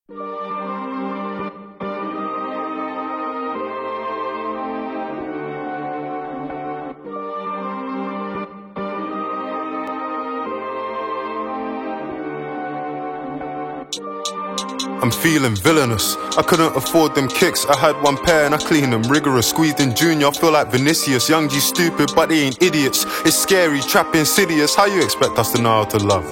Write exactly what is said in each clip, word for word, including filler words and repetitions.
I'm feeling villainous. I couldn't afford them kicks. I had one pair and I cleaned them rigorous. Squeezed in Junior, I feel like Vinicius. Young G stupid, but they ain't idiots. It's scary, trap insidious. How you expect us to know how to love?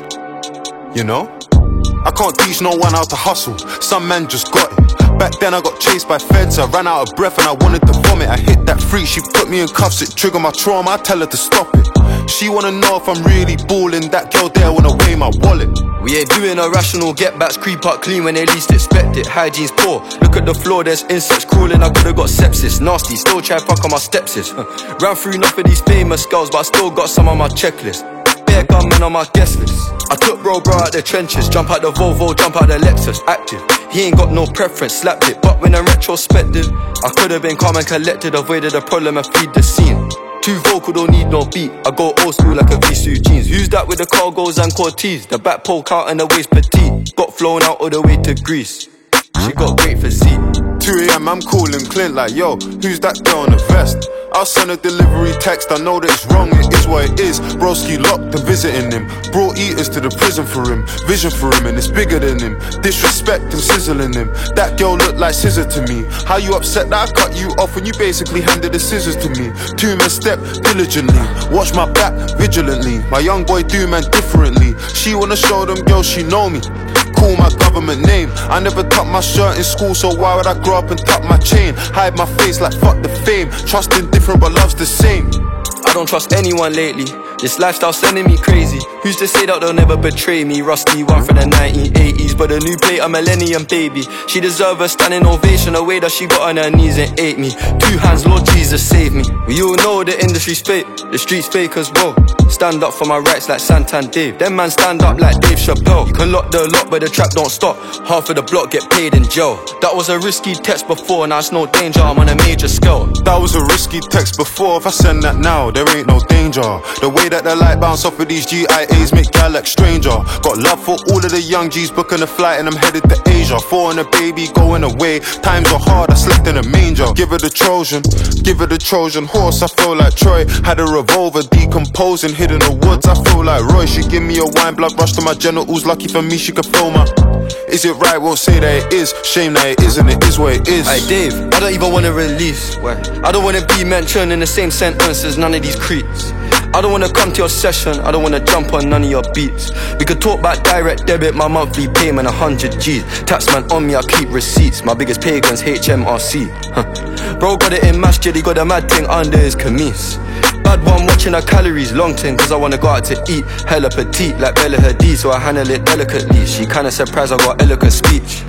You know? I can't teach no one how to hustle. Some man just got it. Back then I got chased by feds. I ran out of breath and I wanted to vomit. I hit that freak, she put me in cuffs. It triggered my trauma, I tell her to stop it. She wanna know if I'm really ballin'. That girl there wanna weigh my wallet. We ain't doing irrational get backs, creep up clean when they least expect it. Hygiene's poor, look at the floor, there's insects crawling, I could've got sepsis. Nasty, still try fuck on my stepsis. Ran through enough of these famous girls, but I still got some on my checklist. Bare gunmen on my guest list. I took bro bro out the trenches, jump out the Volvo, jump out the Lexus. Active, he ain't got no preference, slapped it. But when in retrospective, I could've been calm and collected, avoided the problem and feed the scene. Too vocal, don't need no beat. I go old school like a Visu jeans. Who's that with the cargos and Cortez? The back poke out and the waist petite. Got flown out all the way to Greece. She got great physique. two A M I'm calling Clint like, yo, who's that girl in the vest? I'll send a delivery text, I know that it's wrong, it is what it is. Broski locked and visiting him. Brought eaters to the prison for him. Vision for him and it's bigger than him. Disrespect and sizzling him. That girl looked like scissor to me. How you upset that I cut you off when you basically handed the scissors to me? Two men step diligently, watch my back vigilantly. My young boy do man differently. She wanna show them girls she know me. Call my government name. I never tucked my shirt in school, so why would I grow up and tuck my chain? Hide my face like fuck the fame. Trusting different but love's the same. I don't trust anyone lately. This lifestyle sending me crazy. Who's to say that they'll never betray me? Rusty one from the nineteen eighties, but a new plate, a millennium baby. She deserve a standing ovation, the way that she got on her knees and ate me. Two hands, Lord Jesus save me. We all know the industry's fake, the streets fake as well. Stand up for my rights like Santan Dave. Them man stand up like Dave Chappelle. You can lock the lock but the trap don't stop. Half of the block get paid in jail. That was a risky text before, now it's no danger, I'm on a major scale. That was a risky text before, if I send that now, there ain't no danger. The way that the light bounce off of these G I As make gal like stranger. Got love for all of the young G's booking a flight and I'm headed to Asia. Four and a baby going away, times are hard, I slept in a manger. Give her the Trojan, give her the Trojan horse, I feel like Troy. Had a revolver decomposing, hid in the woods, I feel like Roy. She give me a wine, blood rush to my genitals, lucky for me she could feel my. Is it right? Won't say that it is. Shame that it isn't, it is what it is. Hey Dave, I don't even wanna release. Why? I don't wanna be mentioned in the same sentence as none of these creeps. I don't wanna come to your session, I don't wanna jump on none of your beats. We could talk about direct debit, my monthly payment a hundred G's. Taxman on me, I keep receipts. My biggest pagans, H M R C. Huh. Bro got it in masjid, he got a mad thing under his camise. Bad one watching her calories, long thing, cause I wanna go out to eat. Hella petite, like Bella Hadid, so I handle it delicately. She kinda surprised I got eloquent speech.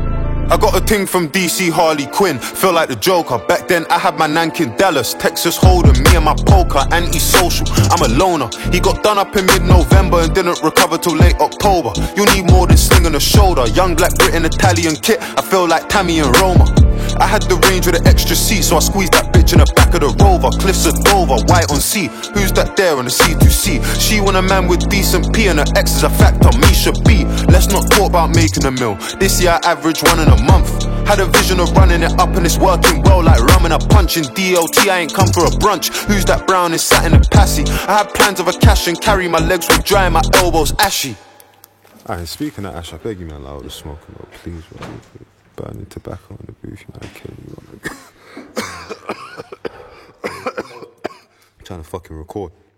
I got a ting from D C, Harley Quinn. Feel like the Joker. Back then I had my Nankin Dallas, Texas Hold'em, me and my poker, anti-social. I'm a loner. He got done up in mid-November and didn't recover till late October. You need more than sling on the shoulder. Young black Britain Italian kit, I feel like Tammy and Roma. I had the range with an extra seat, so I squeezed that bitch in the back of the Rover. Cliffs of Dover, white on sea. Who's that there on the C two C? She want a man with decent P and her ex is a factor, me should be. Let's not talk about making a meal. This year I average one in a month. Had a vision of running it up and it's working well like rum and a punch. In D L T I ain't come for a brunch. Who's that brown is sat in a passy? I had plans of a cash and carry, my legs were dry and my elbows ashy. Alright, speaking of ash, I beg you man, like all the smoking, bro, please, bro. Burning tobacco in the booth, you know, I kill you. I'm trying to fucking record.